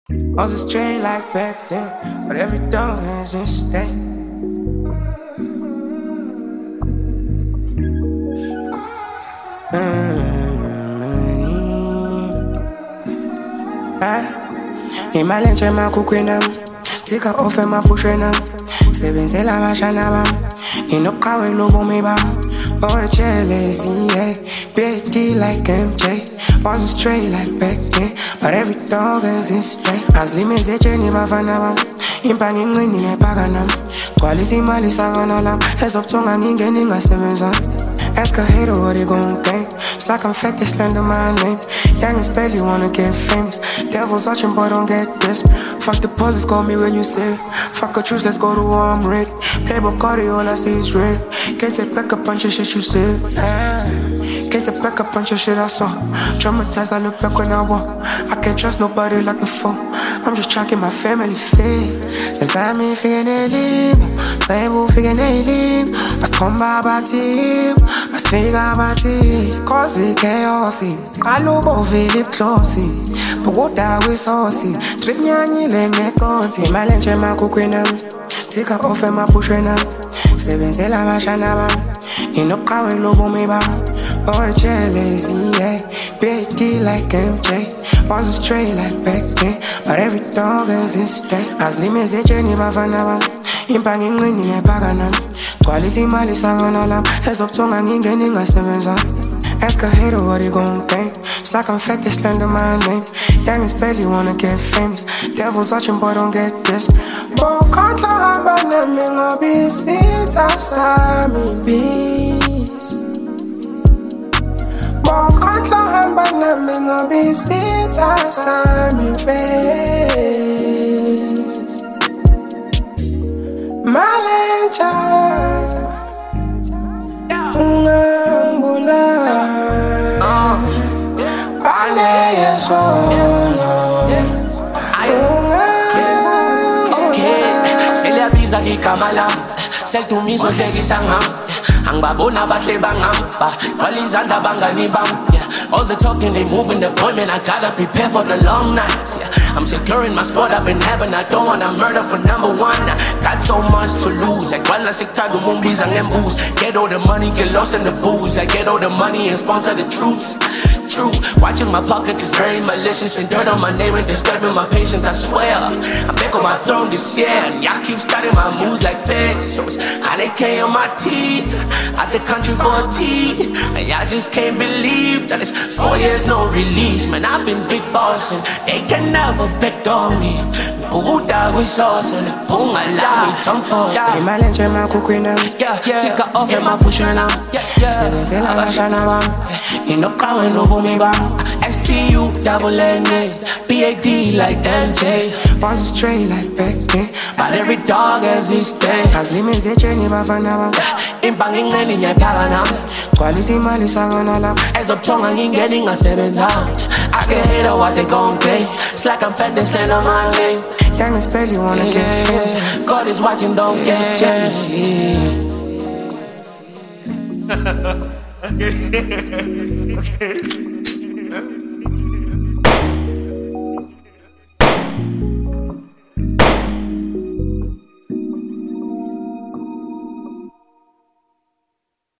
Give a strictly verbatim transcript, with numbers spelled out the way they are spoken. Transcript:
I was straight like back then, but every dog has its stay. Imali njema kukwinam, tika ofe mapushenam, sebenzela abashana bam, inoqhawe lobomi bam. Oh, jealousy, yeah. B D like M J. Wasn't straight like back then, but every dog has its day. Azlimeze jeni bafana bam, impangi ngini ngepakanam. Gcwalisa imali sakana lam, ezobuthonga ngingeni ngasebenza. Ask a hater what he gon' think. It's like I'm fat, they slander my name. Young as barely wanna get famous. Devils watching, boy, don't get this. Fuck the deposits, call me when you say. Fuck a truce, let's go to war, I'm ready. Playboy Cardi, all I see is red. Can't take back a bunch of shit you said. Ah. Can't take back a bunch of shit I saw. Traumatized, I look back when I walk. I can't trust nobody like before. I'm just trying to get my family fit. Cause I'm in figuring it live. Stable figuring it live. Mas comba batim. Mas figa batis. Cause it chaos. Kalubo Philip Closey. But what that we saucy. Trip nyanyi lenge konti. Malenche makukwinam. Tika ofe mapushenam. Sebenzela abashana bam. Inoqhawe lobomi bam. Oh, jealousy, yeah. B D like M J. Wasn't straight like back then, but every dog has its day. Azlimeze jeni bafana bam, impangi ngini ngepakanam. Gcwalisa imali sakana lam, ezobuthonga ngingeni ngasebenza. Ask a hater what he gon' think. It's like I'm fat, they slander my name. Young as barely wanna get famous. Devils watching, boy, don't get this. Bokantla hamba nami ngobisitha sami peace. Bokantla hamba nami ngobisitha sami face. Malenja ungangibula bale yesolo. Okay, seliyabiza igama lami, selitumiso hlekisa ngami. Angibabona bahle bangamba, gcwala izandla abangani bami. All the talking, they moving the point, man, I gotta prepare for the long nights. Yeah. I'm securing my spot up in heaven, I don't wanna murder for number one. I got so much to lose, like when I say time to movies and booze. Get all the money, get lost in the booze. I get all the money and sponsor the troops. True, watching my pockets is very malicious and dirt on my name and disturbing my patience, I swear. I'm back on my throne this year, and y'all keep starting my moves like fish. So it's one hundred K on my teeth, out the country for a tea. And y'all just can't believe that it's four years no release. Man, I've been big boss and they can never bet on me. Puta with sauce and punga la me tongue for ya. Imalenche makukwinam, yeah, yeah. Tika off and my pushing now, yeah, yeah. Sebenzela abashana bam, inoqhawe lobomi bam. S T U double N A, B A D like M J. Wasn't straight like back then, but every dog has its day. Azlimeze jeni bafana bam, impangi ngini ngepakanam. gcwalisa imali sakana lam, ezobuthonga ngingeni ngasebenza. I can hate what they gon' pay. It's like I'm fat, they slander my name. Young as barely wanna yeah. get famous. God is watching, don't yeah. get jealous. Yeah. Okay. Okay.